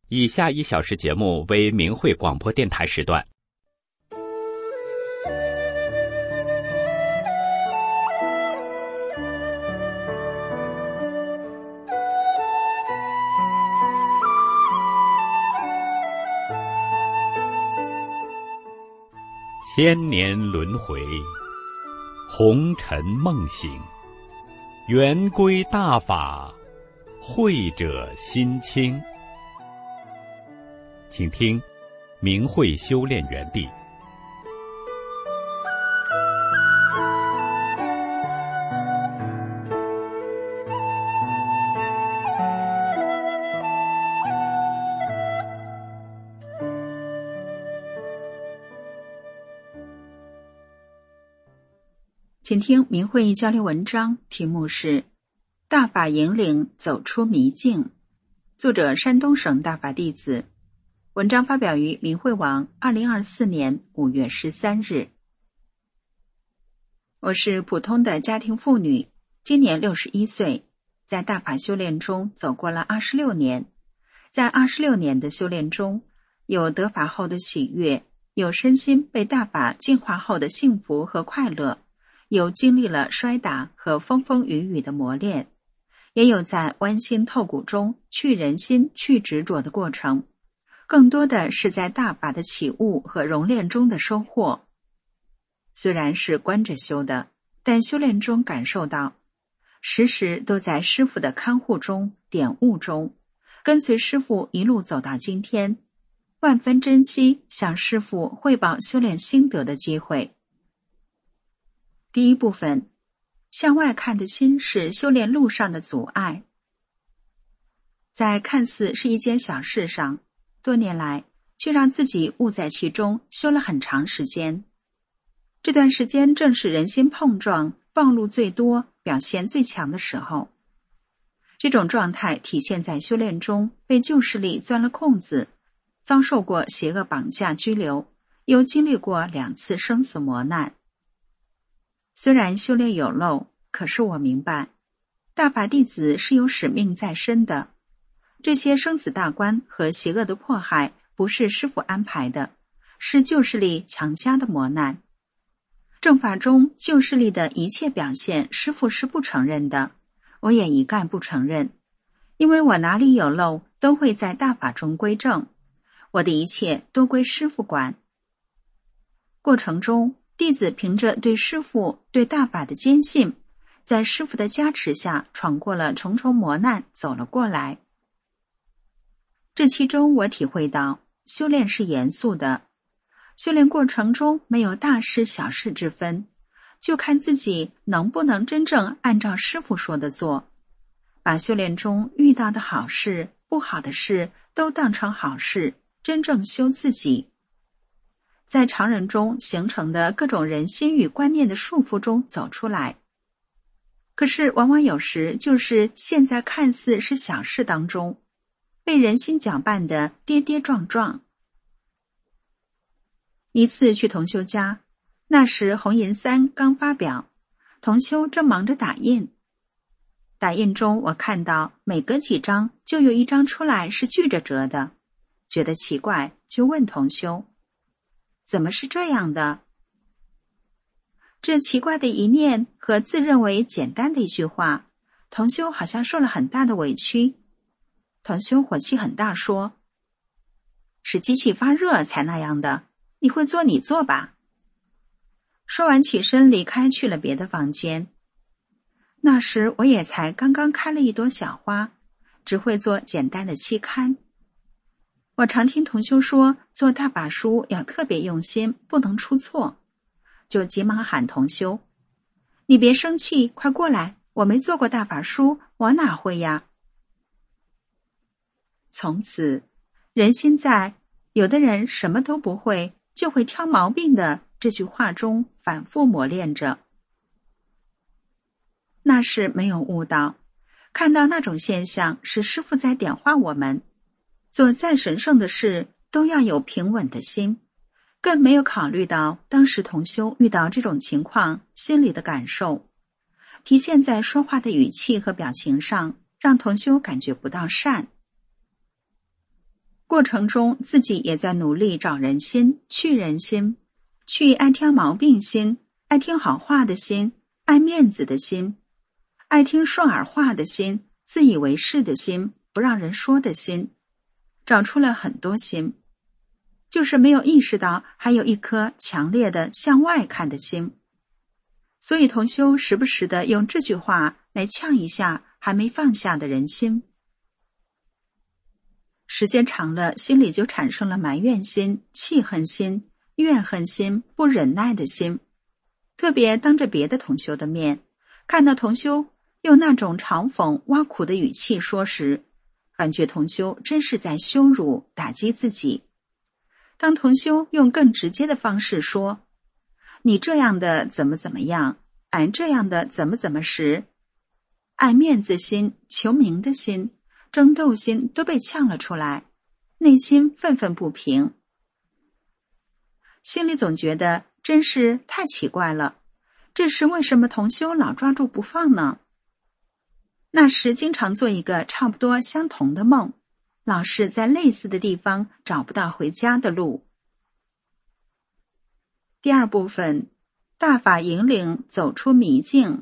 以下1小时节目为明慧广播电台时段。千年轮回，红尘梦醒，圆归大法，慧者心清。请听明慧修炼园地。 请听明慧交流文章，题目是《大法引领走出迷境》，作者山东省大法弟子。文章发表于明慧网2024年5月13日。我是普通的家庭妇女，今年61岁，在大法修炼中走过了26年。在26年的修炼中，有得法后的喜悦，有身心被大法净化后的幸福和快乐，有经历了摔打和风风雨雨的磨练，也有在剜心透骨中去人心、去执着的过程，更多的是在大法的起悟和熔炼中的收获。虽然是观着修的，但修炼中感受到，时时都在师父的看护中、点悟中，跟随师父一路走到今天，万分珍惜向师父汇报修炼心得的机会。第一部分，向外看的心是修炼路上的阻碍。在看似是一件小事上，多年来却让自己误在其中，修了很长时间。这段时间正是人心碰撞、暴露最多、表现最强的时候。这种状态体现在修炼中被旧势力钻了空子，遭受过邪恶绑架拘留，又经历过2次生死磨难。虽然修炼有漏，可是我明白，大法弟子是有使命在身的。这些生死大关和邪恶的迫害不是师父安排的，是旧势力强加的磨难。正法中旧势力的一切表现，师父是不承认的，我也一概不承认，因为我哪里有漏，都会在大法中归正，我的一切都归师父管。过程中，弟子凭着对师父、对大法的坚信，在师父的加持下闯过了重重磨难，走了过来。这其中我体会到，修炼是严肃的，修炼过程中没有大事小事之分，就看自己能不能真正按照师父说的做，把修炼中遇到的好事、不好的事都当成好事，真正修自己。在常人中形成的各种人心与观念的束缚中走出来。可是往往有时就是现在看似是小事当中，被人心搅拌的跌跌撞撞。一次去同修家，那时红银3刚发表，同修正忙着打印。打印中我看到每隔几张就有一张出来是拒着折的，觉得奇怪，就问同修，怎么是这样的？这奇怪的一念和自认为简单的一句话，同修好像受了很大的委屈。同修火气很大，说，是机器发热才那样的，你会做你做吧。说完起身离开，去了别的房间。那时我也才刚刚开了一朵小花，只会做简单的期刊。我常听同修说，做大法书要特别用心，不能出错，就急忙喊同修，你别生气，快过来，我没做过大法书，我哪会呀。从此，人心在有的人什么都不会，就会挑毛病的这句话中反复磨练着。那是没有悟到，看到那种现象是师父在点化我们，做再神圣的事都要有平稳的心，更没有考虑到当时同修遇到这种情况心里的感受，体现在说话的语气和表情上，让同修感觉不到善。 过程中自己也在努力找人心、去人心，去爱挑毛病心、爱听好话的心、爱面子的心、爱听顺耳话的心、自以为是的心、不让人说的心，找出了很多心，就是没有意识到还有一颗强烈的向外看的心。所以同修时不时地用这句话来呛一下还没放下的人心。时间长了，心里就产生了埋怨心、气恨心、怨恨心、不忍耐的心。特别当着别的同修的面，看到同修用那种嘲讽、挖苦的语气说时，感觉同修真是在羞辱、打击自己。当同修用更直接的方式说，你这样的怎么怎么样，俺这样的怎么怎么时，爱面子心、求名的心、争斗心都被呛了出来，内心愤愤不平。心里总觉得真是太奇怪了，这时为什么同修老抓住不放呢？那时经常做一个差不多相同的梦，老是在类似的地方找不到回家的路。第二部分，大法引领走出迷境。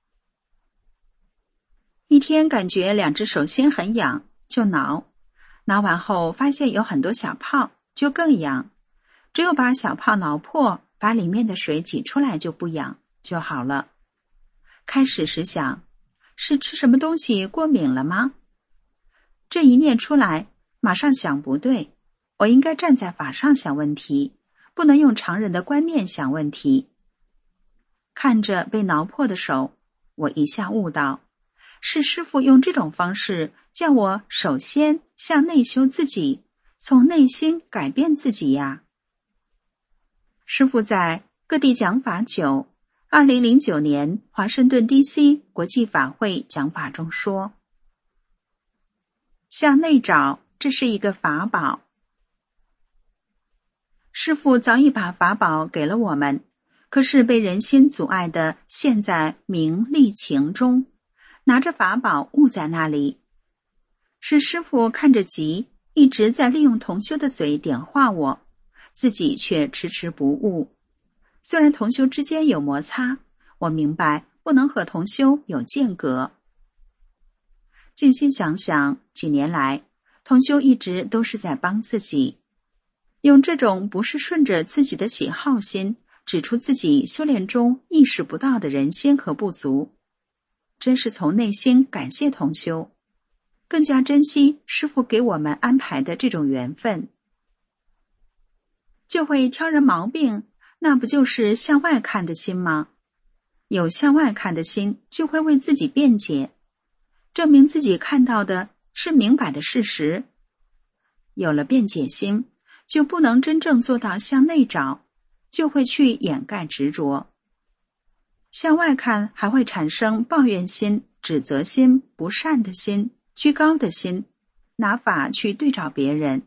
一天感觉两只手心很痒，就挠完后发现有很多小泡，就更痒，只有把小泡挠破，把里面的水挤出来就不痒，就好了。开始时想，是吃什么东西过敏了吗？这一念出来，马上想不对，我应该站在法上想问题，不能用常人的观念想问题。看着被挠破的手，我一下悟到，是师父用这种方式叫我首先向内修自己，从内心改变自己呀。师父在各地讲法9 2009年华盛顿 DC 国际法会讲法中说，向内找，这是一个法宝。师父早已把法宝给了我们，可是被人心阻碍的陷在名利情中，拿着法宝误在那里。是师父看着急，一直在利用同修的嘴点化我，自己却迟迟不悟。虽然同修之间有摩擦，我明白不能和同修有间隔。静心想想，几年来同修一直都是在帮自己，用这种不是顺着自己的喜好心，指出自己修炼中意识不到的人心和不足，真是从内心感谢同修，更加珍惜师父给我们安排的这种缘分。就会挑人毛病，那不就是向外看的心吗？有向外看的心，就会为自己辩解，证明自己看到的是明摆的事实。有了辩解心，就不能真正做到向内找，就会去掩盖执着。向外看还会产生抱怨心、指责心、不善的心、居高的心，拿法去对照别人。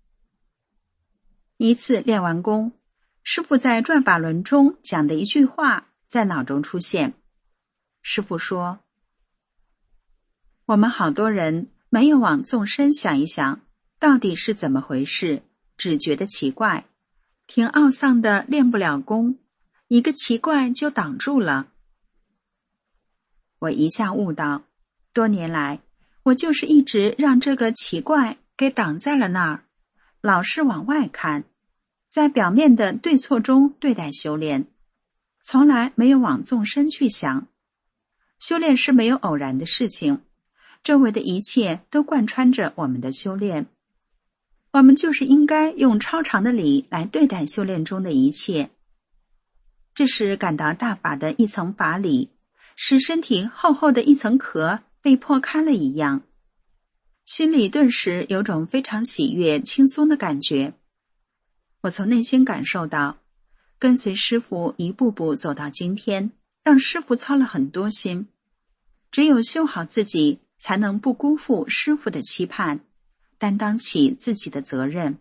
一次练完功，师父在转法轮中讲的一句话在脑中出现。师父说，我们好多人没有往纵深想一想，到底是怎么回事，只觉得奇怪，挺懊丧的练不了功，一个奇怪就挡住了。我一下悟到，多年来我就是一直让这个奇怪给挡在了那儿，老是往外看，在表面的对错中对待修炼，从来没有往纵深去想。修炼是没有偶然的事情，周围的一切都贯穿着我们的修炼，我们就是应该用超常的理来对待修炼中的一切。这时感到大法的一层法理，使身体厚厚的一层壳被破开了一样，心里顿时有种非常喜悦轻松的感觉。我从内心感受到，跟随师父一步步走到今天，让师父操了很多心，只有修好自己，才能不辜负师父的期盼，担当起自己的责任。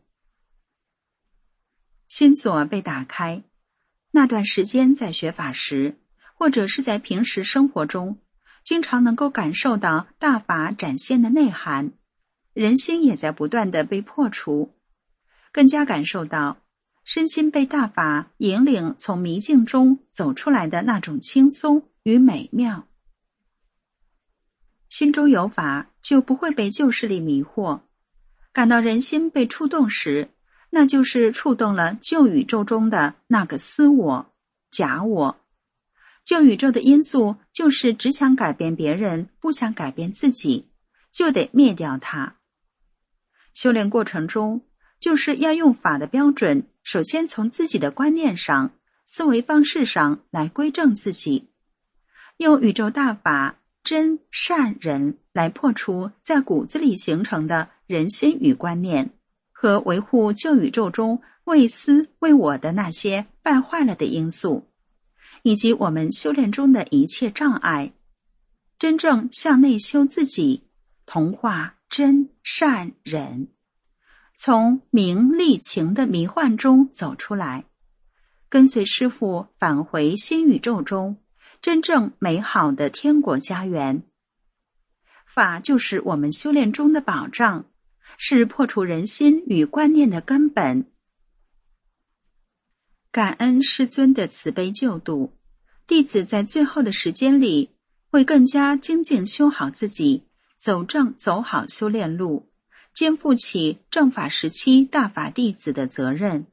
心锁被打开，那段时间在学法时，或者是在平时生活中，经常能够感受到大法展现的内涵， 人心也在不断地被破除，更加感受到身心被大法引领从迷境中走出来的那种轻松与美妙。心中有法，就不会被旧势力迷惑。感到人心被触动时，那就是触动了旧宇宙中的那个私我、假我。旧宇宙的因素就是只想改变别人，不想改变自己，就得灭掉它。修炼过程中，就是要用法的标准，首先从自己的观念上、思维方式上来归正自己，用宇宙大法真善人来破除在骨子里形成的人心与观念，和维护旧宇宙中为私为我的那些败坏了的因素，以及我们修炼中的一切障碍，真正向内修自己，同化真善人，从名利情的迷幻中走出来，跟随师父返回新宇宙中真正美好的天国家园。法就是我们修炼中的保障，是破除人心与观念的根本。感恩师尊的慈悲救度，弟子在最后的时间里会更加精进修好自己，走正走好修炼路，肩负起正法时期大法弟子的责任。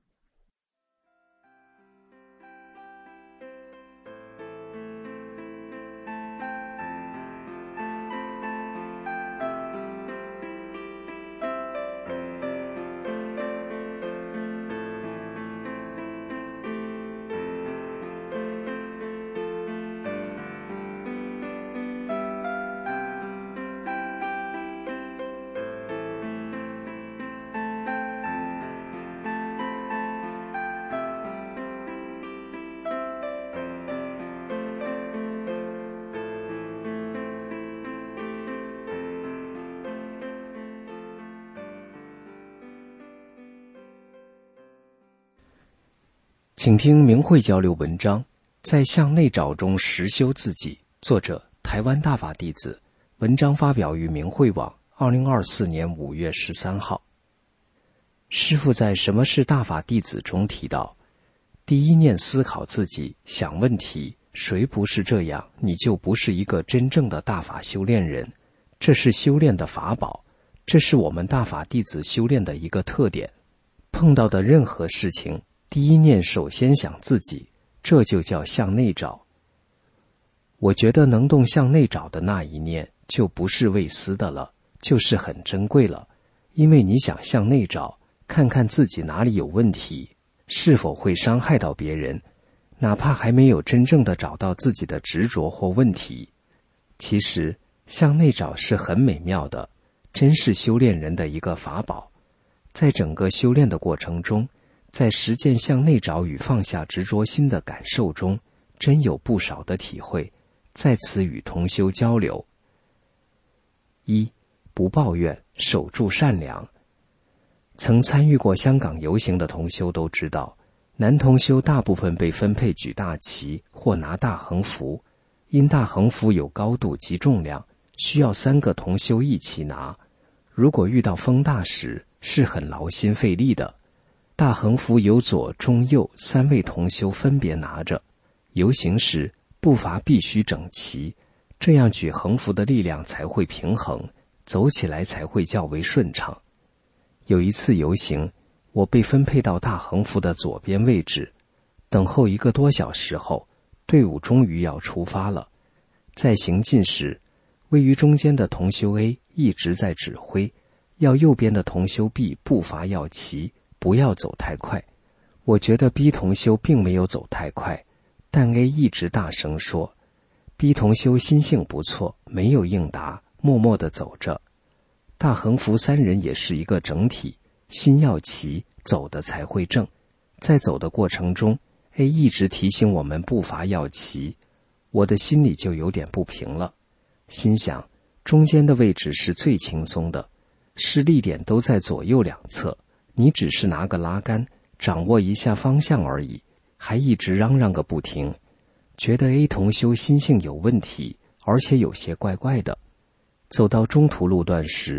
请听明慧交流文章，在向内找中实修自己，作者台湾大法弟子，文章发表于明慧网2024年5月13号。师父在《什么是大法弟子》中提到，第一念思考自己，想问题，谁不是这样，你就不是一个真正的大法修炼人。这是修炼的法宝，这是我们大法弟子修炼的一个特点。碰到的任何事情，第一念首先想自己，这就叫向内找。我觉得能动向内找的那一念，就不是为私的了，就是很珍贵了。因为你想向内找，看看自己哪里有问题，是否会伤害到别人，哪怕还没有真正的找到自己的执着或问题。其实向内找是很美妙的，真是修炼人的一个法宝。在整个修炼的过程中，在实践向内找与放下执着心的感受中，真有不少的体会，在此与同修交流。一、不抱怨，守住善良。曾参与过香港游行的同修都知道，男同修大部分被分配举大旗或拿大横幅，因大横幅有高度及重量，需要3个同修一起拿，如果遇到风大时，是很劳心费力的。大横幅由左、中、右3位同修分别拿着，游行时步伐必须整齐，这样举横幅的力量才会平衡，走起来才会较为顺畅。有一次游行，我被分配到大横幅的左边位置，等候1个多小时后，队伍终于要出发了。在行进时，位于中间的同修 A 一直在指挥，要右边的同修 B 步伐要齐，不要走太快。我觉得 B 同修并没有走太快，但 A 一直大声说。B 同修心性不错，没有应答，默默地走着。大横幅3人也是一个整体，心要齐，走的才会正。在走的过程中， A 一直提醒我们步伐要齐，我的心里就有点不平了，心想中间的位置是最轻松的，施力点都在左右两侧，你只是拿个拉杆掌握一下方向而已，还一直嚷嚷个不停，觉得 A 同修心性有问题，而且有些怪怪的。走到中途路段时，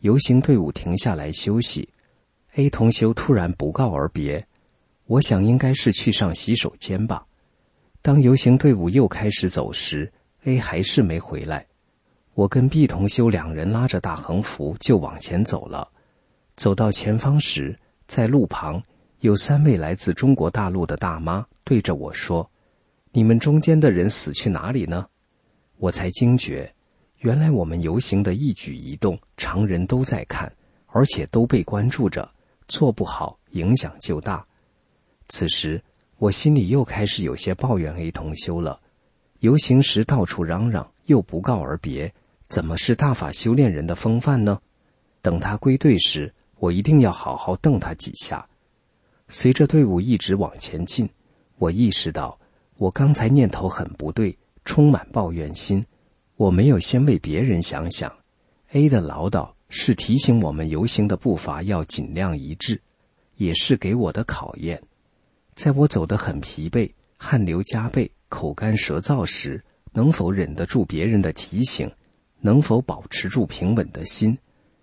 游行队伍停下来休息。A 同修突然不告而别，我想应该是去上洗手间吧。当游行队伍又开始走时， A 还是没回来。我跟 B 同修两人拉着大横幅就往前走了。走到前方时，在路旁有3位来自中国大陆的大妈对着我说：“你们中间的人死去哪里呢？”我才惊觉，原来我们游行的一举一动，常人都在看，而且都被关注着，做不好影响就大。此时我心里又开始有些抱怨 A 同修了。游行时到处嚷嚷，又不告而别，怎么是大法修炼人的风范呢？等他归队时，我一定要好好瞪他几下。随着队伍一直往前进，我意识到我刚才念头很不对，充满抱怨心。我没有先为别人想想。 A 的唠叨是提醒我们游行的步伐要尽量一致，也是给我的考验。在我走得很疲惫，汗流浃背，口干舌燥时，能否忍得住别人的提醒，能否保持住平稳的心？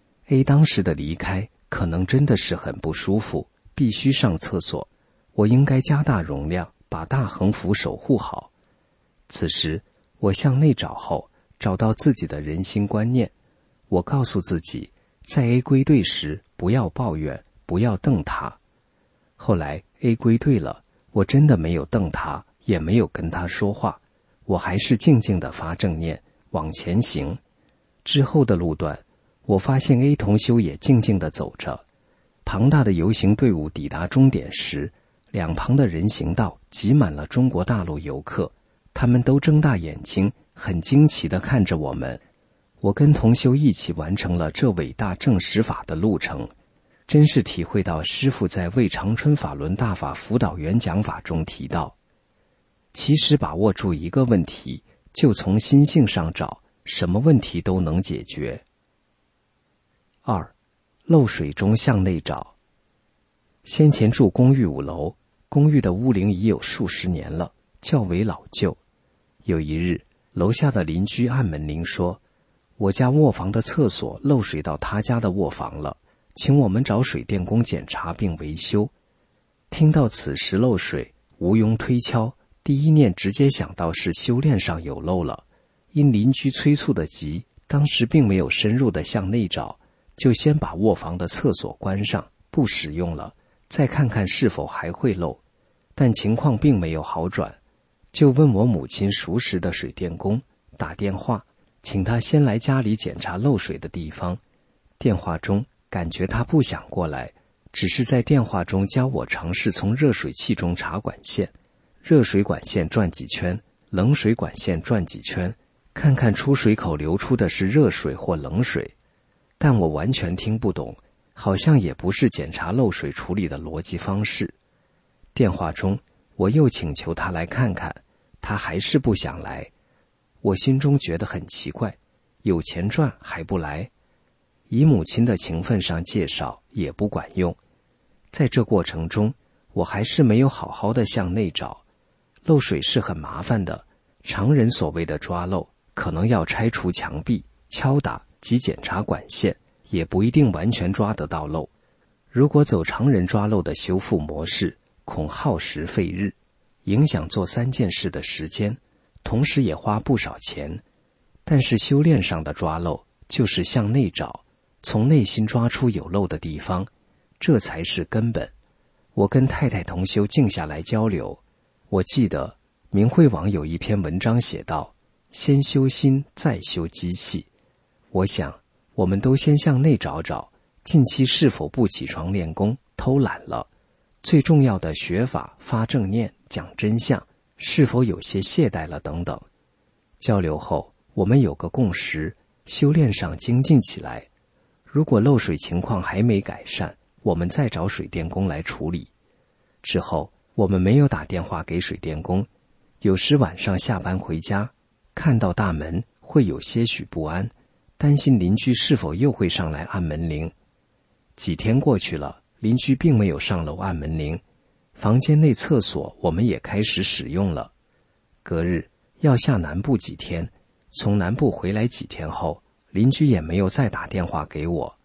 A 当时的离开可能真的是很不舒服，必须上厕所，我应该加大容量，把大横幅守护好。此时我向内找后，找到自己的人心观念。我告诉自己，在 A 归队时不要抱怨，不要瞪他。后来 A 归队了，我真的没有瞪他，也没有跟他说话，我还是静静地发正念，往前行。之后的路段，我发现 A 同修也静静地走着。庞大的游行队伍抵达终点时，两旁的人行道挤满了中国大陆游客，他们都睁大眼睛，很惊奇地看着我们。我跟同修一起完成了这伟大正实法的路程，真是体会到师父在为长春法轮大法辅导员讲法中提到，其实把握住一个问题，就从心性上找，什么问题都能解决。2. 漏水中向内找。先前住公寓5楼，公寓的屋龄已有数十年了，较为老旧。有一日，楼下的邻居按门铃说，我家卧房的厕所漏水到他家的卧房了，请我们找水电工检查并维修。听到此时漏水，毋庸推敲，第一念直接想到是修炼上有漏了。因邻居催促的急，当时并没有深入的向内找，就先把卧房的厕所关上，不使用了，再看看是否还会漏。但情况并没有好转，就问我母亲熟识的水电工，打电话请他先来家里检查漏水的地方。电话中感觉他不想过来，只是在电话中教我尝试从热水器中插管线，热水管线转几圈，冷水管线转几圈，看看出水口流出的是热水或冷水。但我完全听不懂，好像也不是检查漏水处理的逻辑方式。电话中我又请求他来看看，他还是不想来。我心中觉得很奇怪，有钱赚还不来，以母亲的情分上介绍也不管用。在这过程中，我还是没有好好的向内找。漏水是很麻烦的，常人所谓的抓漏，可能要拆除墙壁、敲打及检查管线，也不一定完全抓得到漏。如果走常人抓漏的修复模式，恐耗时费日，影响做3件事的时间，同时也花不少钱。但是修炼上的抓漏，就是向内找，从内心抓出有漏的地方，这才是根本。我跟太太同修静下来交流，我记得明慧网有一篇文章写道，先修心再修机器。我想我们都先向内找找，近期是否不起床练功，偷懒了，最重要的学法、发正念、讲真相，是否有些懈怠了等等。交流后我们有个共识，修炼上精进起来。如果漏水情况还没改善，我们再找水电工来处理。之后我们没有打电话给水电工，有时晚上下班回家，看到大门会有些许不安，担心邻居是否又会上来按门铃。几天过去了，邻居并没有上楼按门铃，房间内厕所我们也开始使用了。隔日要下南部几天，从南部回来几天后，邻居也没有再打电话给我，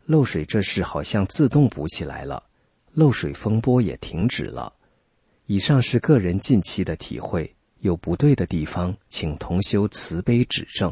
漏水这事好像自动补起来了，漏水风波也停止了。以上是个人近期的体会，有不对的地方，请同修慈悲指正。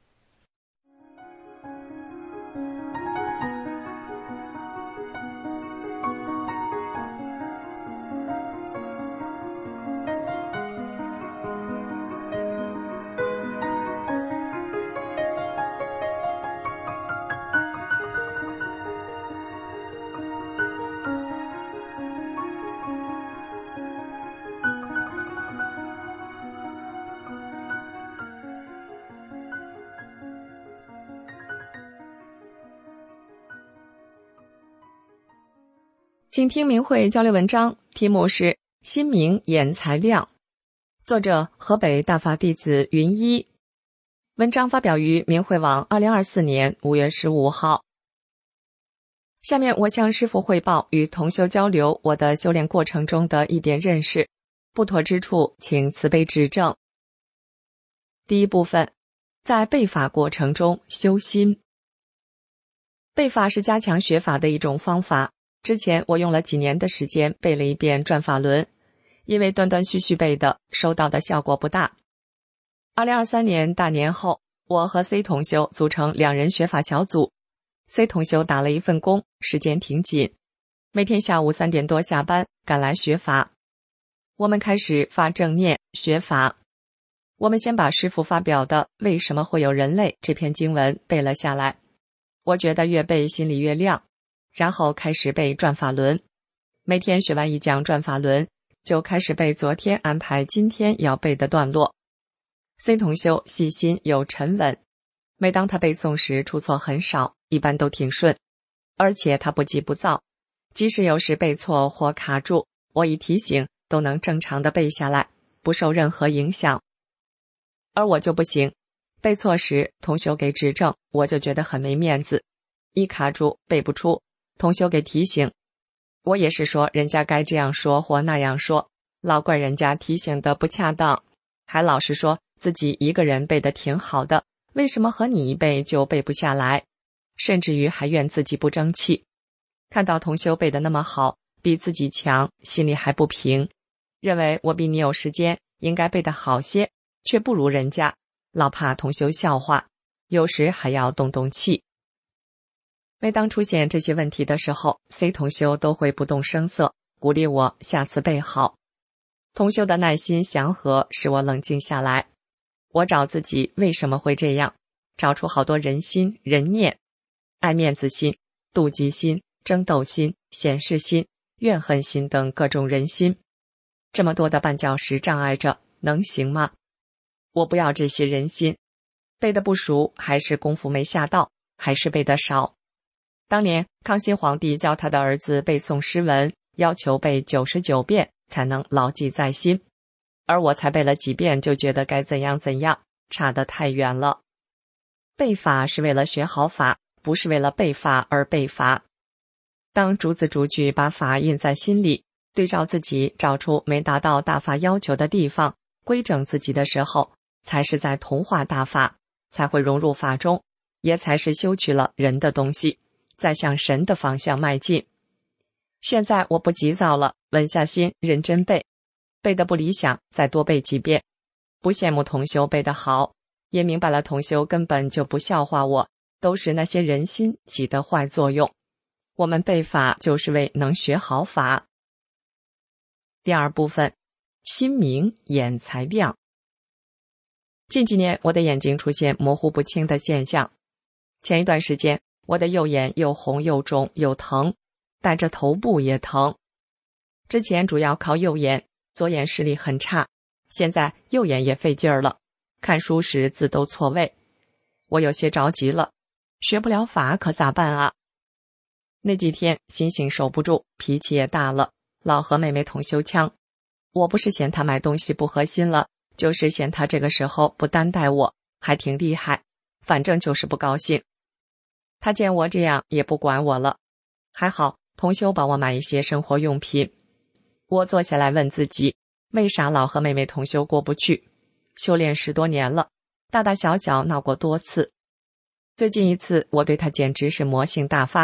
请听明慧交流文章，题目是心明眼才亮，作者河北大法弟子云一。文章发表于明慧网2024年5月15号。下面我向师父汇报与同修交流我的修炼过程中的一点认识，不妥之处请慈悲指正。第一部分，在背法过程中修心。背法是加强学法的一种方法。之前我用了几年的时间背了一遍转法轮，因为断断续续背的，收到的效果不大。2023年大年后，我和 C 同修组成2人学法小组。C 同修打了一份工，时间挺紧，每天下午3点多下班赶来学法。我们开始发正念学法。我们先把师父发表的《为什么会有人类》这篇经文背了下来，我觉得越背心里越亮。然后开始背转法轮，每天学完一讲转法轮，就开始背昨天安排今天要背的段落。C 同修细心又沉稳，每当他背诵时出错很少，一般都挺顺，而且他不急不躁，即使有时背错或卡住，我一提醒都能正常的背下来，不受任何影响。而我就不行，背错时同修给指正，我就觉得很没面子，一卡住背不出，同修给提醒，我也是说人家该这样说或那样说，老怪人家提醒的不恰当，还老是说自己一个人背得挺好的，为什么和你一背就背不下来，甚至于还怨自己不争气。看到同修背得那么好，比自己强，心里还不平，认为我比你有时间，应该背得好些，却不如人家，老怕同修笑话，有时还要动动气。每当出现这些问题的时候， C 同修都会不动声色，鼓励我下次背好。同修的耐心祥和使我冷静下来，我找自己为什么会这样，找出好多人心、人念，爱面子心、妒忌心、争斗心、显示心、怨恨心等各种人心。这么多的绊脚石障碍着，能行吗？我不要这些人心，背得不熟，还是功夫没下到，还是背得少。当年康熙皇帝教他的儿子背诵诗文，要求背99遍才能牢记在心，而我才背了几遍就觉得该怎样怎样，差得太远了。背法是为了学好法，不是为了背法而背法。当逐字逐句把法印在心里，对照自己找出没达到大法要求的地方，规整自己的时候，才是在同化大法，才会融入法中，也才是修取了人的东西，再向神的方向迈进。现在我不急躁了，稳下心认真背，背得不理想再多背几遍。不羡慕同修背得好，也明白了同修根本就不笑话我，都是那些人心起的坏作用。我们背法就是为能学好法。第二部分，心明眼才亮。近几年我的眼睛出现模糊不清的现象，前一段时间我的右眼又红又肿又疼，带着头部也疼。之前主要靠右眼，左眼视力很差，现在右眼也费劲儿了，看书时字都错位。我有些着急了，学不了法可咋办啊？那几天心性守不住，脾气也大了，老和妹妹同修腔。我不是嫌她买东西不合心了，就是嫌她这个时候不担待我，还挺厉害，反正就是不高兴。她见我这样也不管我了，还好同修帮我买一些生活用品。我坐下来问自己，为啥老和妹妹同修过不去？修炼10多年了，大大小小闹过多次。最近一次我对她简直是魔性大发，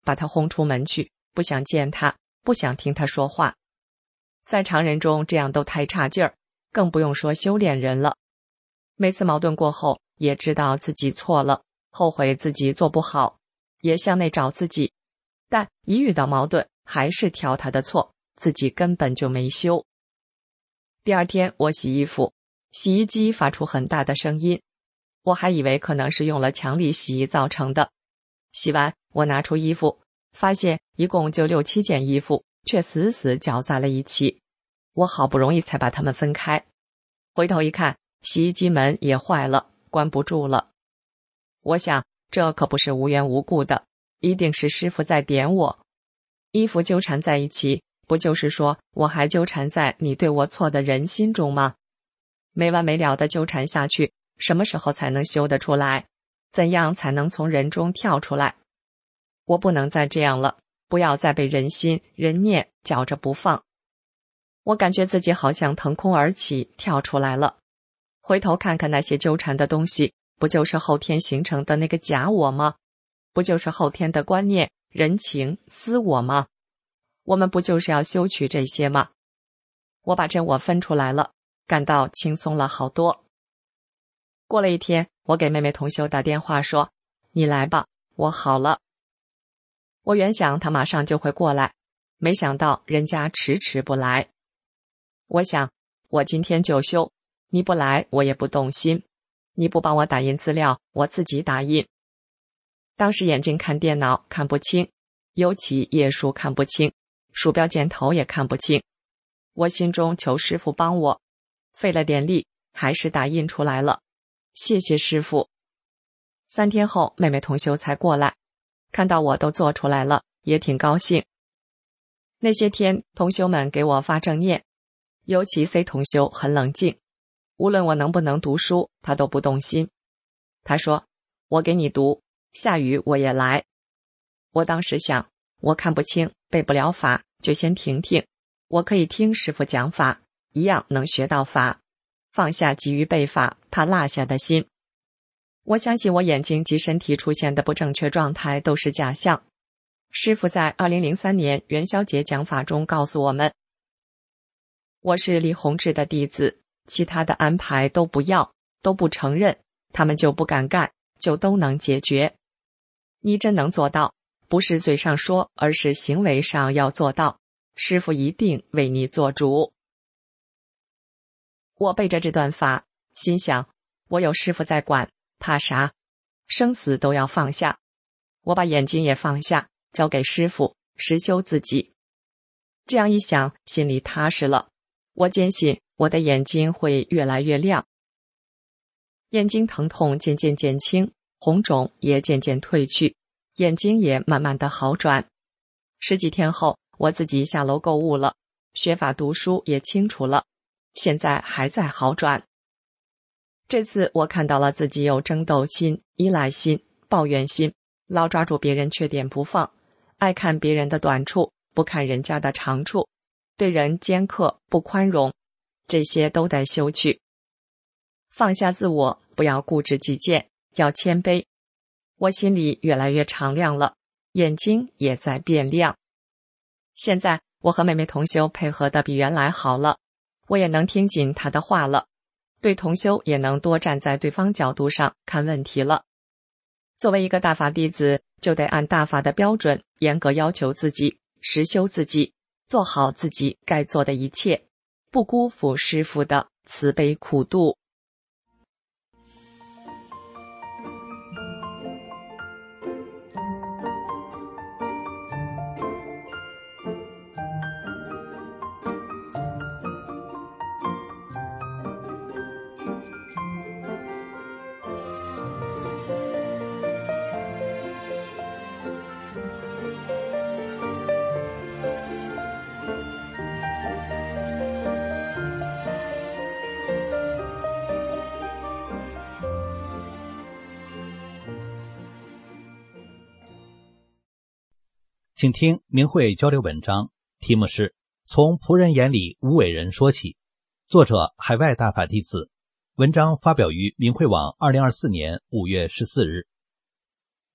把他轰出门去，不想见他，不想听他说话。在常人中这样都太差劲儿，更不用说修炼人了。每次矛盾过后，也知道自己错了，后悔自己做不好，也向内找自己，但一遇到矛盾，还是挑他的错，自己根本就没修。第二天我洗衣服，洗衣机发出很大的声音，我还以为可能是用了强力洗衣造成的。洗完，我拿出衣服，发现一共就6、7件衣服，却死死搅在了一起。我好不容易才把它们分开，回头一看，洗衣机门也坏了，关不住了。我想，这可不是无缘无故的，一定是师傅在点我。衣服纠缠在一起，不就是说我还纠缠在你对我错的人心中吗？没完没了的纠缠下去，什么时候才能修得出来？怎样才能从人中跳出来？我不能再这样了，不要再被人心、人念搅着不放。我感觉自己好像腾空而起，跳出来了。回头看看那些纠缠的东西，不就是后天形成的那个假我吗？不就是后天的观念、人情、私我吗？我们不就是要修取这些吗？我把真我分出来了，感到轻松了好多。过了一天，我给妹妹同修打电话说：“你来吧，我好了。”我原想她马上就会过来，没想到人家迟迟不来。我想，我今天就修，你不来我也不动心，你不帮我打印资料，我自己打印。当时眼睛看电脑看不清，尤其页数看不清，鼠标箭头也看不清。我心中求师傅帮我，费了点力，还是打印出来了。谢谢师傅。3天后，妹妹同修才过来，看到我都做出来了，也挺高兴。那些天，同修们给我发正念，尤其 C 同修很冷静，无论我能不能读书，他都不动心。他说：“我给你读，下雨我也来。”我当时想，我看不清，背不了法，就先停停。我可以听师父讲法，一样能学到法，放下急于背法怕落下的心。我相信我眼睛及身体出现的不正确状态都是假象。师父在2003年元宵节讲法中告诉我们，我是李洪志的弟子，其他的安排都不要，都不承认，他们就不敢干，就都能解决。你真能做到，不是嘴上说，而是行为上要做到，师父一定为你做主。我背着这段法，心想，我有师父在管，怕啥？生死都要放下。我把眼睛也放下，交给师父，实修自己。这样一想，心里踏实了。我坚信我的眼睛会越来越亮，眼睛疼痛渐渐减轻，红肿也渐渐退去，眼睛也慢慢的好转。10几天后，我自己下楼购物了，学法读书也清楚了，现在还在好转。这次我看到了自己有争斗心、依赖心、抱怨心，老抓住别人缺点不放，爱看别人的短处，不看人家的长处，对人尖刻不宽容，这些都得修去。放下自我，不要固执己见，要谦卑。我心里越来越敞亮了，眼睛也在变亮。现在我和妹妹同修配合的比原来好了，我也能听进她的话了，对同修也能多站在对方角度上看问题了。作为一个大法弟子，就得按大法的标准严格要求自己，实修自己，做好自己该做的一切，不辜负师父的慈悲苦度。 请听明慧交流文章，题目是从仆人眼里无伟人说起，作者海外大法弟子，文章发表于明慧网2024年5月14日。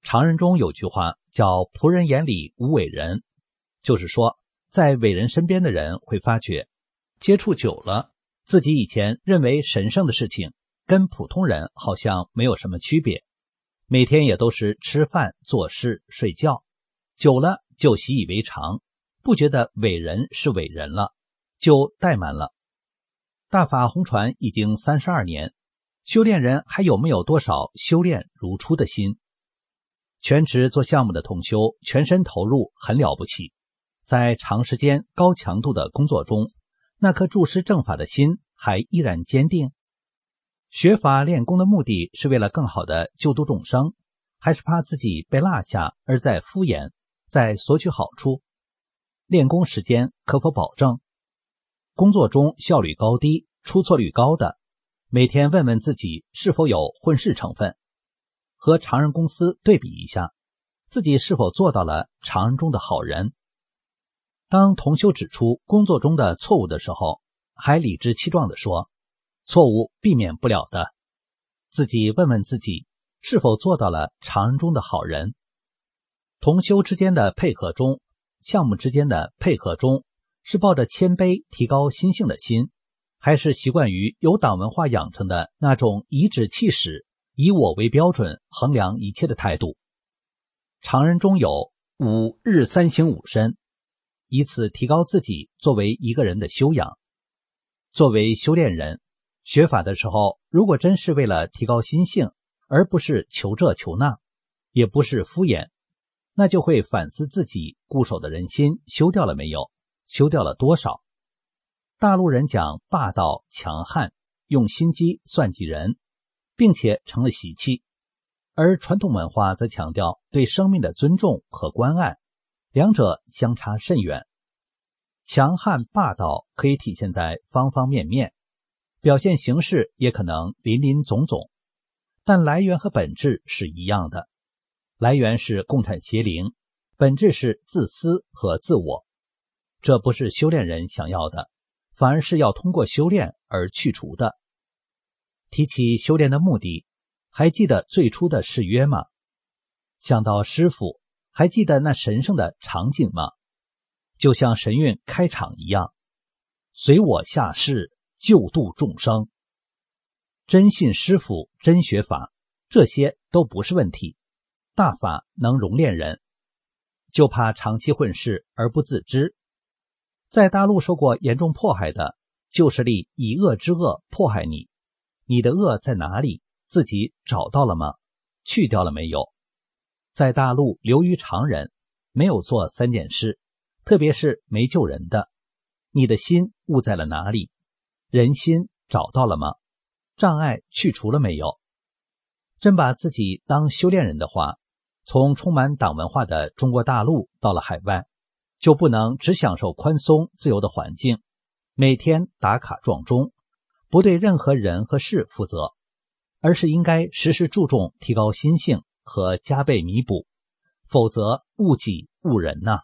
常人中有句话叫仆人眼里无伟人，就是说在伟人身边的人会发觉，接触久了，自己以前认为神圣的事情跟普通人好像没有什么区别，每天也都是吃饭做事睡觉，久了就习以为常，不觉得伟人是伟人了，就怠慢了。大法红传已经32年，修炼人还有没有多少修炼如初的心？全职做项目的同修全身投入很了不起，在长时间高强度的工作中，那颗注师正法的心还依然坚定。学法练功的目的是为了更好的救度众生，还是怕自己被落下而在敷衍，在索取好处？练功时间可否保证？工作中效率高低、出错率高的，每天问问自己是否有混事成分，和常人公司对比一下，自己是否做到了常人中的好人。当同修指出工作中的错误的时候，还理直气壮地说，错误避免不了的，自己问问自己是否做到了常人中的好人。同修之间的配合中，项目之间的配合中，是抱着谦卑提高心性的心，还是习惯于由党文化养成的那种颐指气使、以我为标准衡量一切的态度？常人中有5日3省吾身，以此提高自己作为一个人的修养。作为修炼人，学法的时候，如果真是为了提高心性，而不是求这求那，也不是敷衍，那就会反思自己固守的人心修掉了没有，修掉了多少。大陆人讲霸道强悍，用心机算计人，并且成了习气，而传统文化则强调对生命的尊重和关爱，两者相差甚远。强悍霸道可以体现在方方面面，表现形式也可能林林总总，但来源和本质是一样的。来源是共产邪灵，本质是自私和自我。这不是修炼人想要的，反而是要通过修炼而去除的。提起修炼的目的，还记得最初的誓约吗？想到师父，还记得那神圣的场景吗？就像神韵开场一样，随我下世救度众生。真信师父，真学法，这些都不是问题。大法能熔炼人，就怕长期混世而不自知。在大陆受过严重迫害的，就是力以恶之恶迫害你，你的恶在哪里？自己找到了吗？去掉了没有？在大陆流于常人，没有做3件事，特别是没救人的，你的心悟在了哪里？人心找到了吗？障碍去除了没有？真把自己当修炼人的话，从充满党文化的中国大陆到了海外，就不能只享受宽松自由的环境，每天打卡撞钟，不对任何人和事负责，而是应该时时注重提高心性和加倍弥补，否则误己误人呐。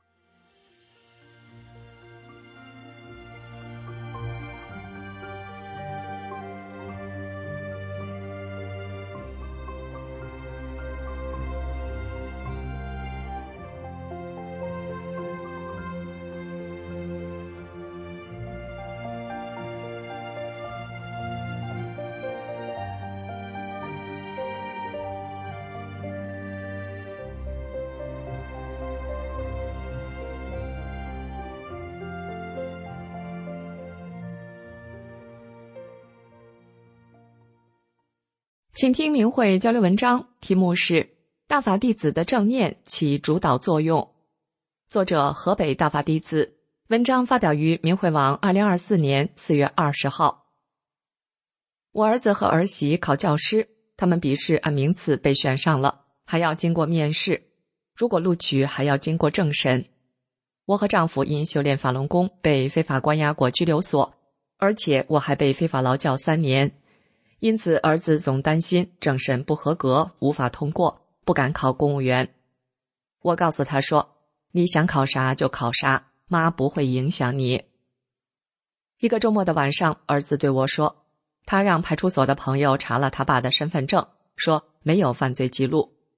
请听明慧交流文章，题目是大法弟子的正念起主导作用，作者河北大法弟子，文章发表于明慧网2024年4月20号。我儿子和儿媳考教师，他们笔试按名次被选上了，还要经过面试，如果录取还要经过政审。我和丈夫因修炼法轮功被非法关押过拘留所，而且我还被非法劳教3年，因此儿子总担心政审不合格，无法通过，不敢考公务员。我告诉他说，你想考啥就考啥，妈不会影响你。一个周末的晚上，儿子对我说，他让派出所的朋友查了他爸的身份证，说没有犯罪记录。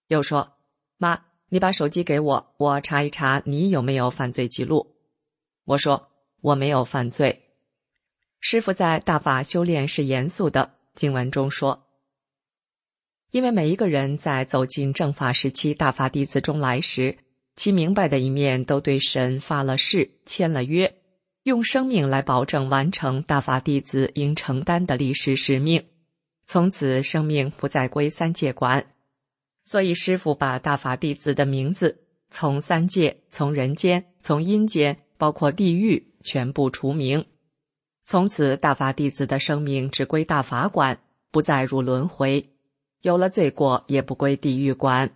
又说：“妈，你把手机给我，我查一查你有没有犯罪记录。”我说：“我没有犯罪。”师父在大法修炼是严肃的，经文中说：“因为每一个人在走进正法时期大法弟子中来时，其明白的一面都对神发了誓，签了约，用生命来保证完成大法弟子应承担的历史使命。从此生命不再归三界管。所以师父把大法弟子的名字从三界、从人间、从阴间，包括地狱全部除名。从此大法弟子的生命只归大法管，不再入轮回，有了罪过也不归地狱管。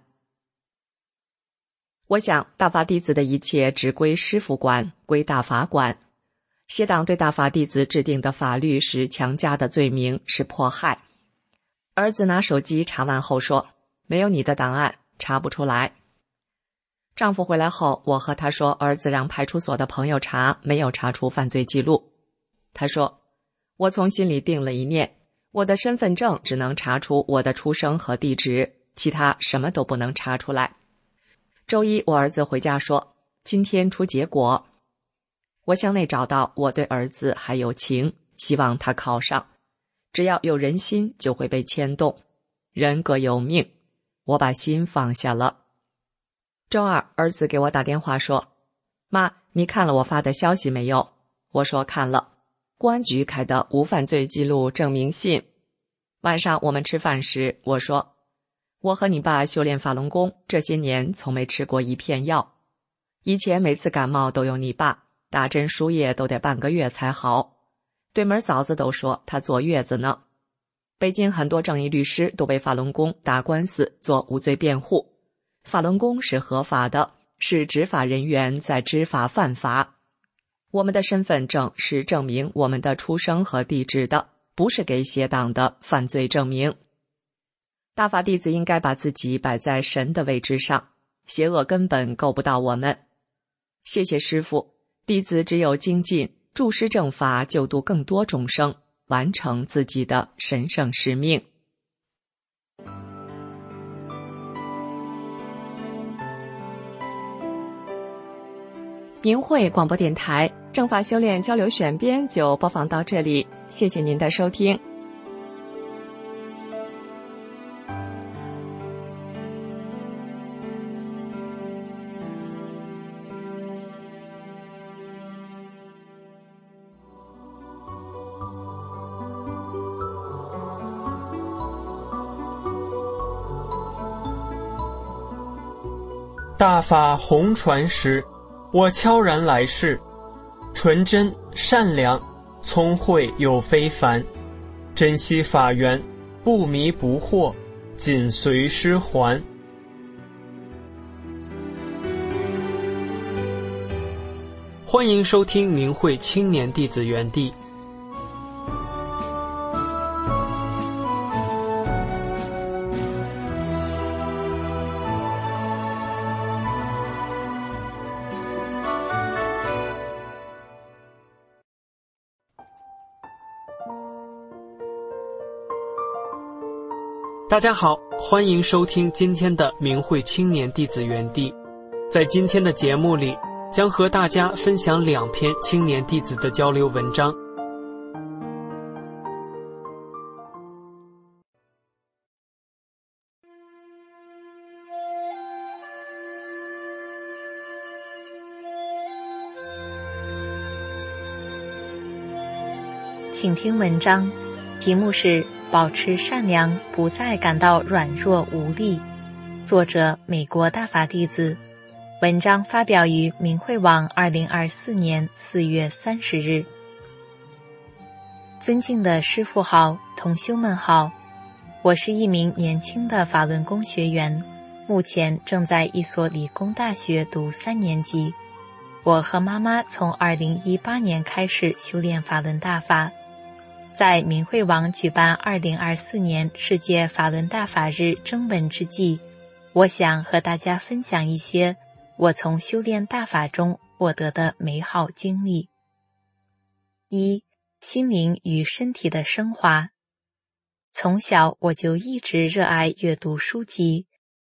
我想大法弟子的一切只归师父管，归大法管。邪党对大法弟子制定的法律是强加的罪名，是迫害。儿子拿手机查完后说：“没有你的档案，查不出来。”丈夫回来后，我和他说儿子让派出所的朋友查，没有查出犯罪记录。他说：“我从心里定了一念，我的身份证只能查出我的出生和地址，其他什么都不能查出来。”周一我儿子回家说：“今天出结果。”我向内找到我对儿子还有情，希望他考上。只要有人心就会被牵动，人各有命，我把心放下了。周二儿子给我打电话说：“妈，你看了我发的消息没有？”我说看了，公安局开的无犯罪记录证明信。晚上我们吃饭时，我说：“我和你爸修炼法轮功，这些年从没吃过一片药。以前每次感冒都有你爸，打针输液都得半个月才好。对门嫂子都说他坐月子呢。北京很多正义律师都为法轮功打官司做无罪辩护。法轮功是合法的，是执法人员在知法犯法。我们的身份证是证明我们的出生和地址的，不是给邪党的犯罪证明。大法弟子应该把自己摆在神的位置上，邪恶根本够不到我们。谢谢师父，弟子只有精进，注释正法，救度更多众生，完成自己的神圣使命。明慧广播电台正法修炼交流选编就播放到这里，谢谢您的收听。 大法红传时，我悄然来世，纯真善良，聪慧又非凡，珍惜法缘，不迷不惑，紧随师还。欢迎收听明慧青年弟子园地。大家好，欢迎收听今天的明慧青年弟子园地。在今天的节目里，将和大家分享2篇青年弟子的交流文章。 请听文章，题目是保持善良，不再感到软弱无力。作者美国大法弟子。文章发表于明慧网2024年4月30日。尊敬的师父好，同修们好，我是一名年轻的法轮功学员，目前正在一所理工大学读3年级。我和妈妈从2018年开始修炼法轮大法。在明慧网举办2024年世界法轮大法日征文之际，我想和大家分享一些我从修炼大法中获得的美好经历。1、心灵与身体的升华。从小我就一直热爱阅读书籍，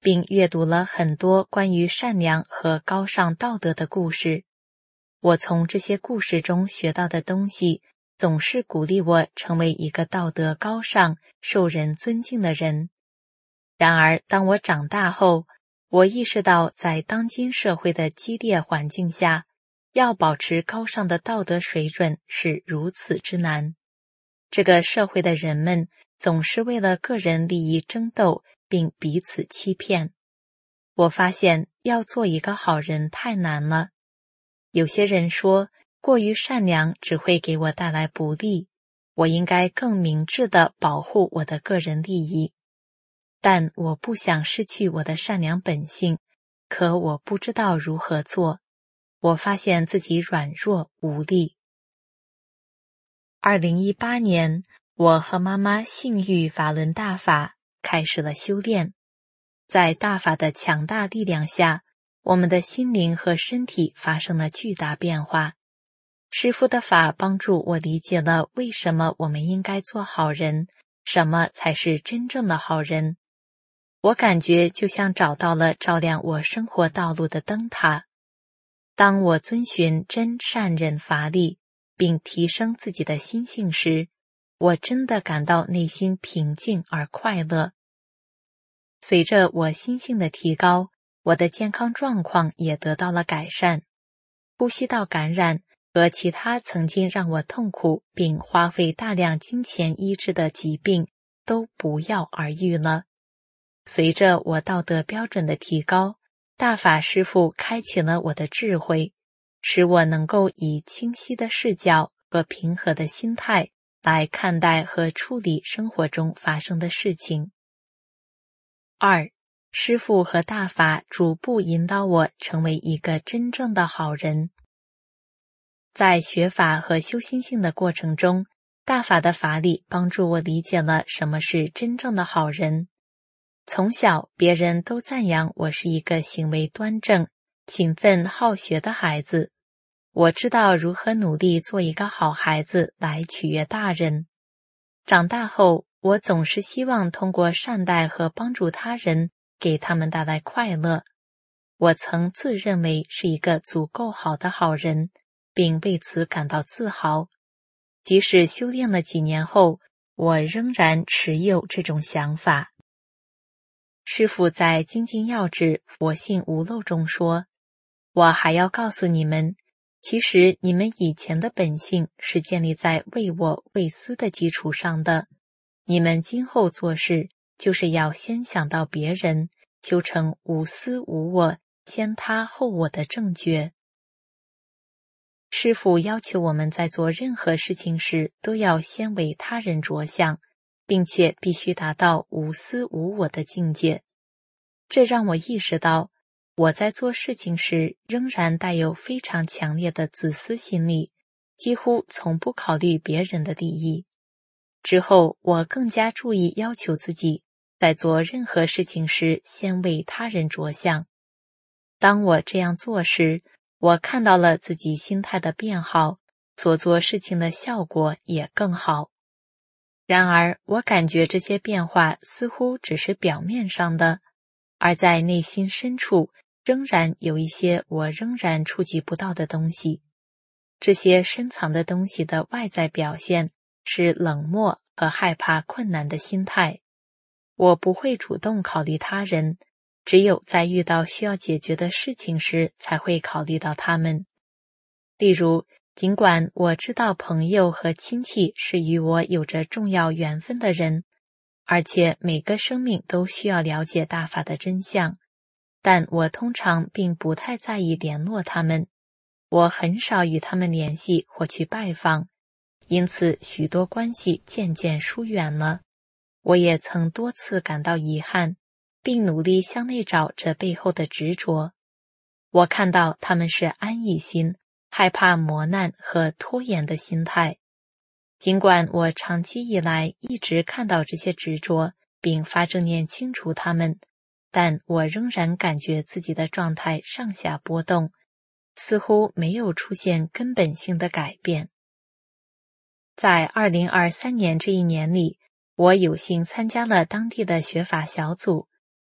并阅读了很多关于善良和高尚道德的故事。我从这些故事中学到的东西，总是鼓励我成为一个道德高尚、受人尊敬的人。然而，当我长大后，我意识到在当今社会的激烈环境下，要保持高尚的道德水准是如此之难。这个社会的人们总是为了个人利益争斗，并彼此欺骗。我发现要做一个好人太难了。有些人说，过于善良只会给我带来不利，我应该更明智地保护我的个人利益。但我不想失去我的善良本性，可我不知道如何做。我发现自己软弱无力。2018年，我和妈妈信遇法轮大法，开始了修炼。在大法的强大力量下，我们的心灵和身体发生了巨大变化。师父的法帮助我理解了为什么我们应该做好人，什么才是真正的好人。我感觉就像找到了照亮我生活道路的灯塔。当我遵循真善忍法理，并提升自己的心性时，我真的感到内心平静而快乐。随着我心性的提高，我的健康状况也得到了改善。呼吸道感染和其他曾经让我痛苦并花费大量金钱医治的疾病都不药而愈了。随着我道德标准的提高，大法师父开启了我的智慧，使我能够以清晰的视角和平和的心态来看待和处理生活中发生的事情。2. 师父和大法逐步引导我成为一个真正的好人。在学法和修心性的过程中，大法的法理帮助我理解了什么是真正的好人。从小，别人都赞扬我是一个行为端正、勤奋好学的孩子。我知道如何努力做一个好孩子来取悦大人。长大后，我总是希望通过善待和帮助他人，给他们带来快乐。我曾自认为是一个足够好的好人，并为此感到自豪。即使修炼了几年后，我仍然持有这种想法。师父在《精进要旨佛性无漏》中说，我还要告诉你们，其实你们以前的本性是建立在为我为私的基础上的。你们今后做事，就是要先想到别人，修成无私无我、先他后我的正觉。师父要求我们在做任何事情时，都要先为他人着想，并且必须达到无私无我的境界。这让我意识到，我在做事情时仍然带有非常强烈的自私心理，几乎从不考虑别人的利益。之后，我更加注意要求自己，在做任何事情时先为他人着想。当我这样做时，我看到了自己心态的变好，所做事情的效果也更好。然而，我感觉这些变化似乎只是表面上的，而在内心深处，仍然有一些我仍然触及不到的东西。这些深藏的东西的外在表现是冷漠和害怕困难的心态。我不会主动考虑他人，只有在遇到需要解决的事情时才会考虑到他们。例如，尽管我知道朋友和亲戚是与我有着重要缘分的人，而且每个生命都需要了解大法的真相，但我通常并不太在意联络他们。我很少与他们联系或去拜访，因此许多关系渐渐疏远了。我也曾多次感到遗憾，并努力向内找这背后的执着。我看到他们是安逸心、害怕磨难和拖延的心态。尽管我长期以来一直看到这些执着，并发正念清除它们，但我仍然感觉自己的状态上下波动，似乎没有出现根本性的改变。在2023年这一年里，我有幸参加了当地的学法小组，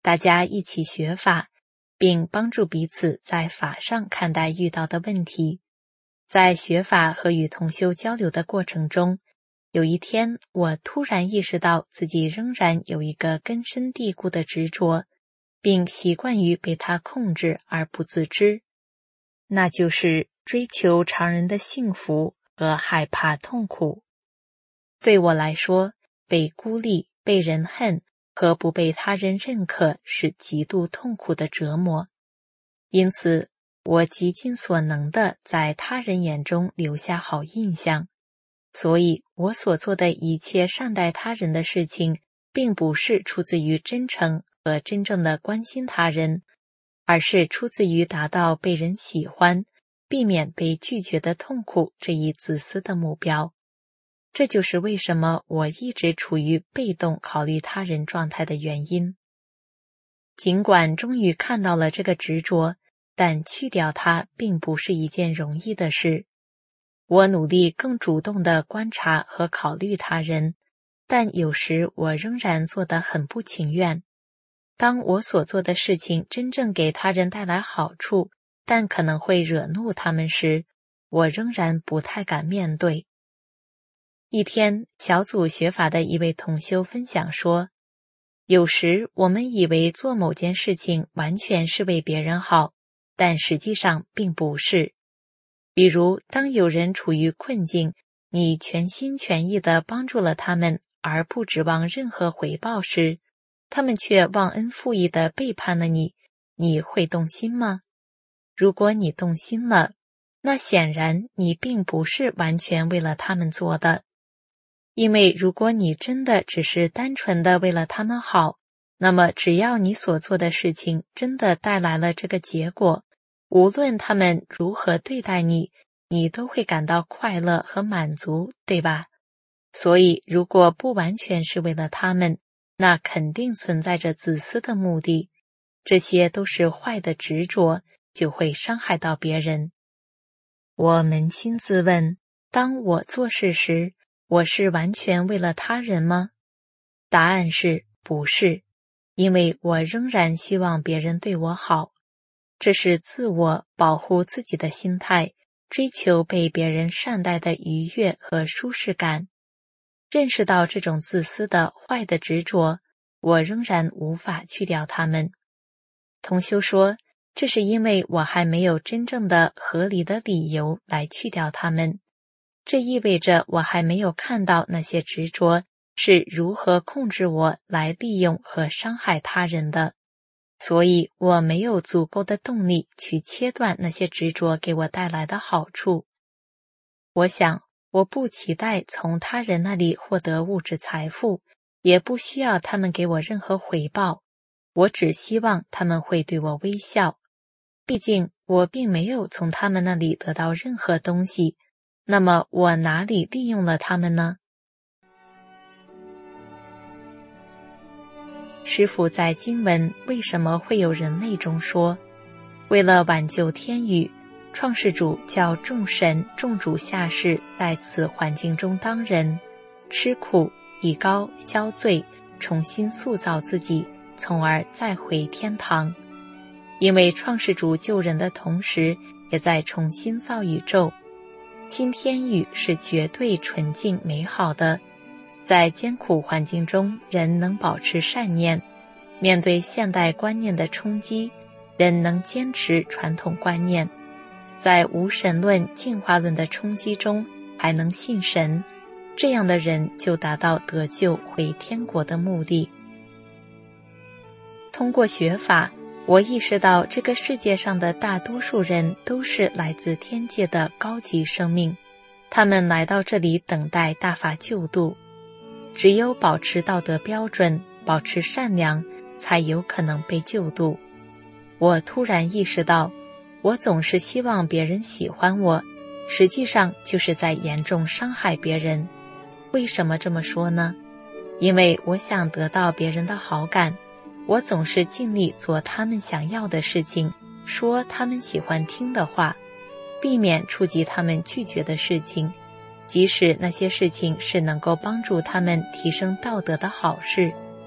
大家一起学法，并帮助彼此在法上看待遇到的问题。在学法和与同修交流的过程中，有一天我突然意识到自己仍然有一个根深蒂固的执着，并习惯于被它控制而不自知，那就是追求常人的幸福和害怕痛苦。对我来说，被孤立、被人恨和不被他人认可是极度痛苦的折磨，因此我极尽所能地在他人眼中留下好印象。所以我所做的一切善待他人的事情，并不是出自于真诚和真正的关心他人，而是出自于达到被人喜欢、避免被拒绝的痛苦这一自私的目标。这就是为什么我一直处于被动考虑他人状态的原因。尽管终于看到了这个执着，但去掉它并不是一件容易的事。我努力更主动地观察和考虑他人，但有时我仍然做得很不情愿。当我所做的事情真正给他人带来好处，但可能会惹怒他们时，我仍然不太敢面对。一天，小组学法的一位同修分享说，有时我们以为做某件事情完全是为别人好，但实际上并不是。比如，当有人处于困境，你全心全意地帮助了他们，而不指望任何回报时，他们却忘恩负义地背叛了你，你会动心吗？如果你动心了，那显然你并不是完全为了他们做的。因为如果你真的只是单纯的为了他们好，那么只要你所做的事情真的带来了这个结果，无论他们如何对待你，你都会感到快乐和满足，对吧？所以如果不完全是为了他们，那肯定存在着自私的目的，这些都是坏的执着，就会伤害到别人。我扪心自问，当我做事时，我是完全为了他人吗？答案是不是，因为我仍然希望别人对我好。这是自我保护自己的心态，追求被别人善待的愉悦和舒适感。认识到这种自私的坏的执着，我仍然无法去掉它们。同修说，这是因为我还没有真正的合理的理由来去掉它们。这意味着我还没有看到那些执着是如何控制我来利用和伤害他人的，所以我没有足够的动力去切断那些执着给我带来的好处。我想，我不期待从他人那里获得物质财富，也不需要他们给我任何回报，我只希望他们会对我微笑。毕竟我并没有从他们那里得到任何东西，那么我哪里利用了他们呢？师父在经文为什么会有人类中说，为了挽救天宇，创世主叫众神众主下世在此环境中当人，吃苦以高消罪，重新塑造自己，从而再回天堂。因为创世主救人的同时，也在重新造宇宙。新天宇是绝对纯净美好的，在艰苦环境中，人能保持善念，面对现代观念的冲击，人能坚持传统观念，在无神论进化论的冲击中还能信神，这样的人就达到得救回天国的目的。通过学法，我意识到这个世界上的大多数人都是来自天界的高级生命，他们来到这里等待大法救度。只有保持道德标准，保持善良，才有可能被救度。我突然意识到，我总是希望别人喜欢我，实际上就是在严重伤害别人。为什么这么说呢？因为我想得到别人的好感，我总是尽力做他们想要的事情，说他们喜欢听的话，避免触及他们拒绝的事情，即使那些事情是能够帮助他们提升道德的好事。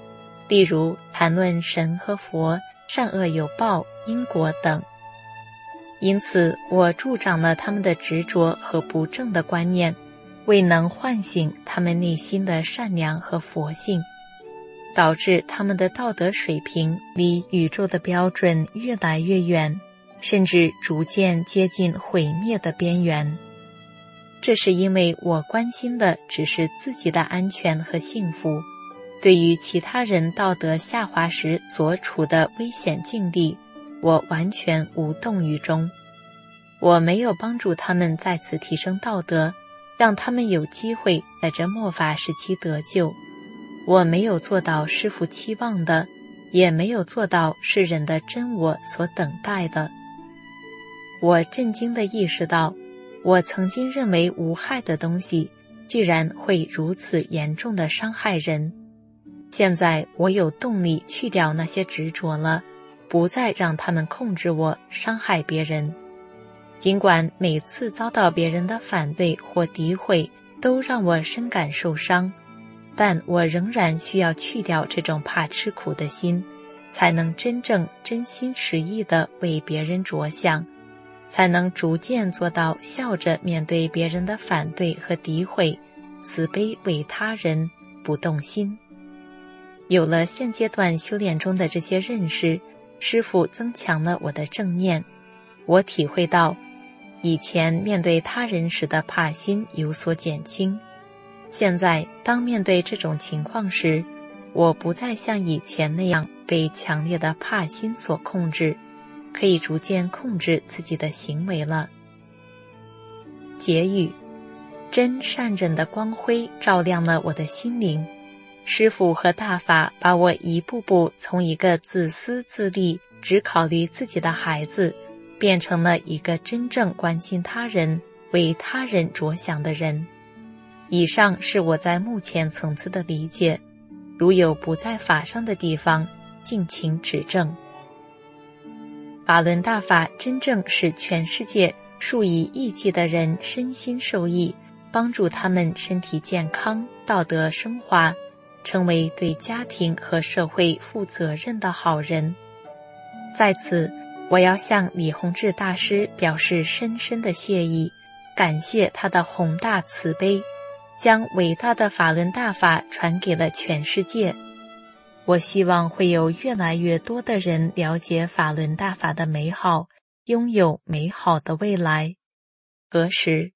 例如谈论神和佛、善恶有报、因果等。因此，我助长了他们的执着和不正的观念，未能唤醒他们内心的善良和佛性，导致他们的道德水平离宇宙的标准越来越远，甚至逐渐接近毁灭的边缘。这是因为我关心的只是自己的安全和幸福，对于其他人道德下滑时所处的危险境地，我完全无动于衷。我没有帮助他们再次提升道德，让他们有机会在这末法时期得救。我没有做到师父期望的，也没有做到世人的真我所等待的。我震惊地意识到，我曾经认为无害的东西，居然会如此严重地伤害人。现在我有动力去掉那些执着了，不再让他们控制我，伤害别人。尽管每次遭到别人的反对或诋毁都让我深感受伤，但我仍然需要去掉这种怕吃苦的心，才能真正真心实意地为别人着想，才能逐渐做到笑着面对别人的反对和诋毁，慈悲为他人，不动心。有了现阶段修炼中的这些认识，师父增强了我的正念。我体会到，以前面对他人时的怕心有所减轻，现在当面对这种情况时，我不再像以前那样被强烈的怕心所控制，可以逐渐控制自己的行为了。结语：真善忍的光辉照亮了我的心灵。师父和大法把我一步步从一个自私自利、只考虑自己的孩子，变成了一个真正关心他人、为他人着想的人。以上是我在目前层次的理解，如有不在法上的地方，敬请指正。法轮大法真正使全世界数以亿计的人身心受益，帮助他们身体健康、道德升华，成为对家庭和社会负责任的好人。在此，我要向李洪志大师表示深深的谢意，感谢他的宏大慈悲，将伟大的法轮大法传给了全世界。我希望会有越来越多的人了解法轮大法的美好，拥有美好的未来。何时？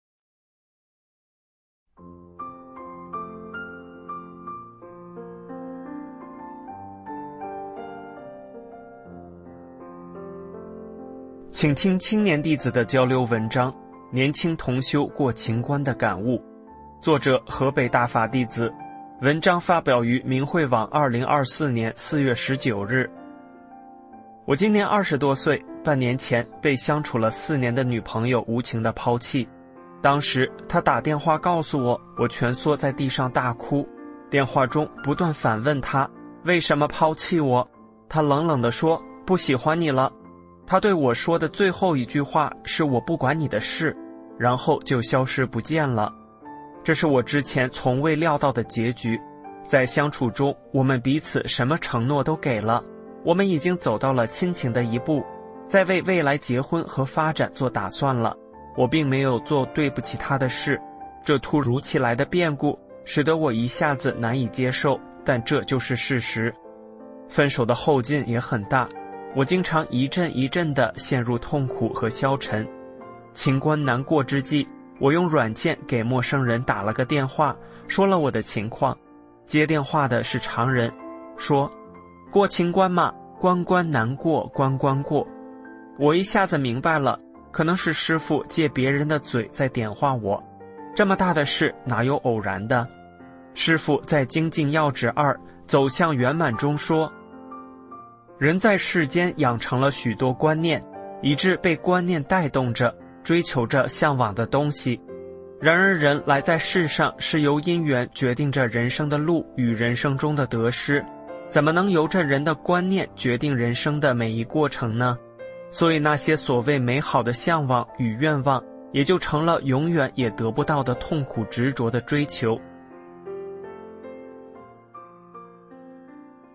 请听青年弟子的交流文章《年轻同修过情关的感悟》，作者河北大法弟子，文章发表于明慧网2024年4月19日。我今年20多岁，半年前被相处了4年的女朋友无情地抛弃。当时她打电话告诉我，我蜷缩在地上大哭，电话中不断反问她为什么抛弃我。她冷冷地说不喜欢你了。他对我说的最后一句话是我不管你的事，然后就消失不见了。这是我之前从未料到的结局。在相处中，我们彼此什么承诺都给了，我们已经走到了亲情的一步，在为未来结婚和发展做打算了。我并没有做对不起他的事，这突如其来的变故使得我一下子难以接受，但这就是事实。分手的后劲也很大，我经常一阵一阵地陷入痛苦和消沉。情关难过之际，我用软件给陌生人打了个电话，说了我的情况。接电话的是常人，说过情关嘛，关关难过关关过。我一下子明白了，可能是师父借别人的嘴在点化我，这么大的事哪有偶然的。师父在精进要旨2走向圆满中说，人在世间养成了许多观念，以致被观念带动着，追求着向往的东西。然而人来在世上是由因缘决定着人生的路与人生中的得失，怎么能由着人的观念决定人生的每一过程呢？所以那些所谓美好的向往与愿望，也就成了永远也得不到的痛苦执着的追求。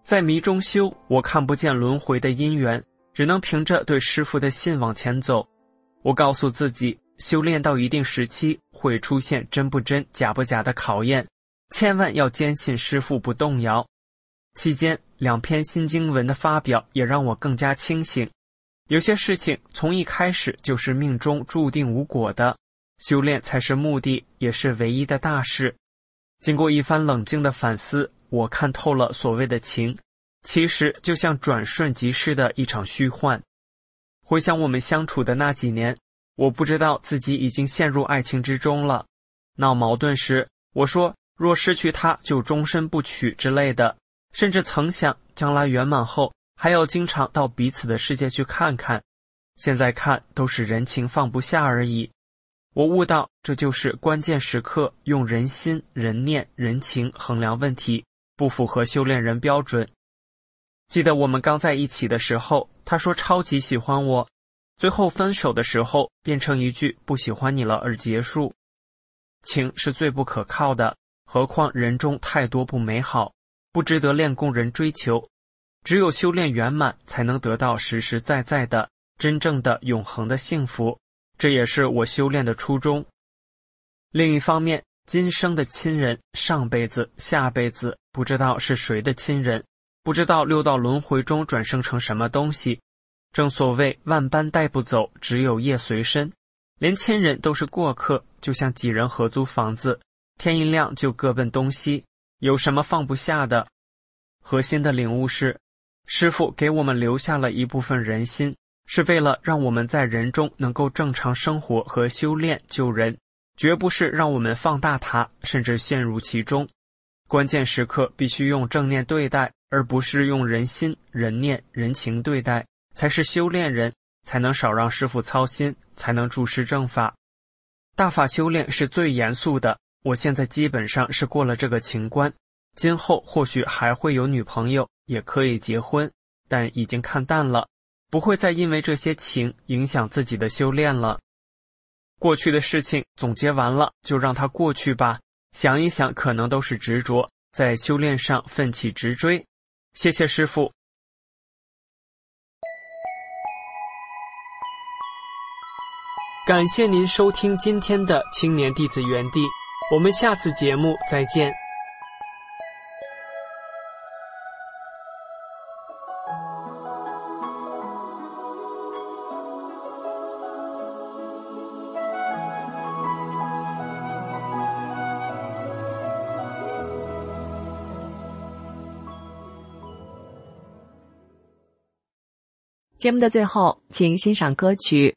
在迷中修，我看不见轮回的因缘，只能凭着对师父的信往前走。我告诉自己，修炼到一定时期会出现真不真假不假的考验，千万要坚信师父不动摇。期间2篇新经文的发表也让我更加清醒，有些事情从一开始就是命中注定无果的，修炼才是目的，也是唯一的大事。经过一番冷静的反思，我看透了所谓的情，其实就像转瞬即逝的一场虚幻。回想我们相处的那几年，我不知道自己已经陷入爱情之中了。闹矛盾时，我说若失去他就终身不娶之类的，甚至曾想将来圆满后还要经常到彼此的世界去看看。现在看都是人情放不下而已。我悟到这就是关键时刻用人心、人念、人情衡量问题，不符合修炼人标准。记得我们刚在一起的时候，他说超级喜欢我，最后分手的时候变成一句不喜欢你了而结束。情是最不可靠的，何况人中太多不美好，不值得练功人追求。只有修炼圆满，才能得到实实在在的、真正的永恒的幸福，这也是我修炼的初衷。另一方面，今生的亲人，上辈子、下辈子不知道是谁的亲人，不知道六道轮回中转生成什么东西。正所谓万般带不走，只有业随身。连亲人都是过客，就像几人合租房子，天一亮就各奔东西，有什么放不下的？核心的领悟是，师父给我们留下了一部分人心，是为了让我们在人中能够正常生活和修炼救人，绝不是让我们放大它，甚至陷入其中。关键时刻必须用正念对待，而不是用人心、人念、人情对待，才是修炼人，才能少让师父操心，才能注师正法。大法修炼是最严肃的，我现在基本上是过了这个情关，今后或许还会有女朋友，也可以结婚，但已经看淡了，不会再因为这些情影响自己的修炼了。过去的事情总结完了，就让它过去吧，想一想可能都是执着，在修炼上奋起直追。谢谢师父。感谢您收听今天的青年弟子园地，我们下次节目再见。 节目的最后，请欣赏歌曲。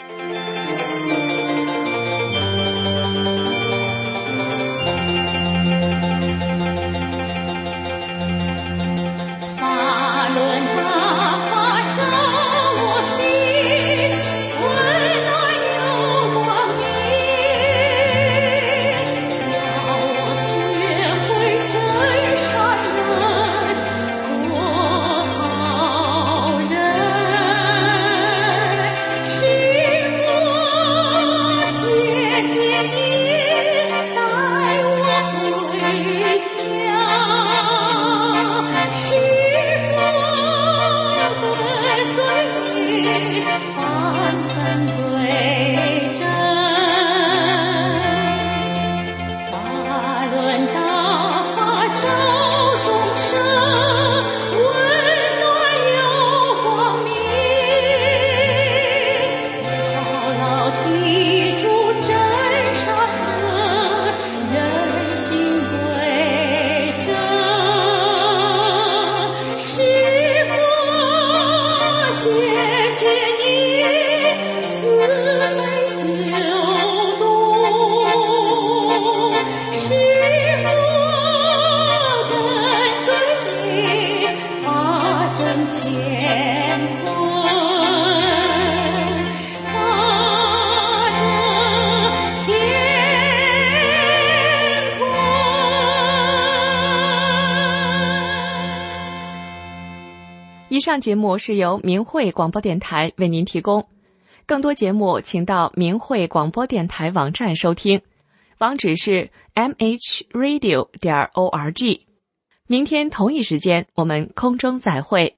以上节目是由明慧广播电台为您提供，更多节目请到明慧广播电台网站收听，网址是mhradio.org。 明天同一时间我们空中再会。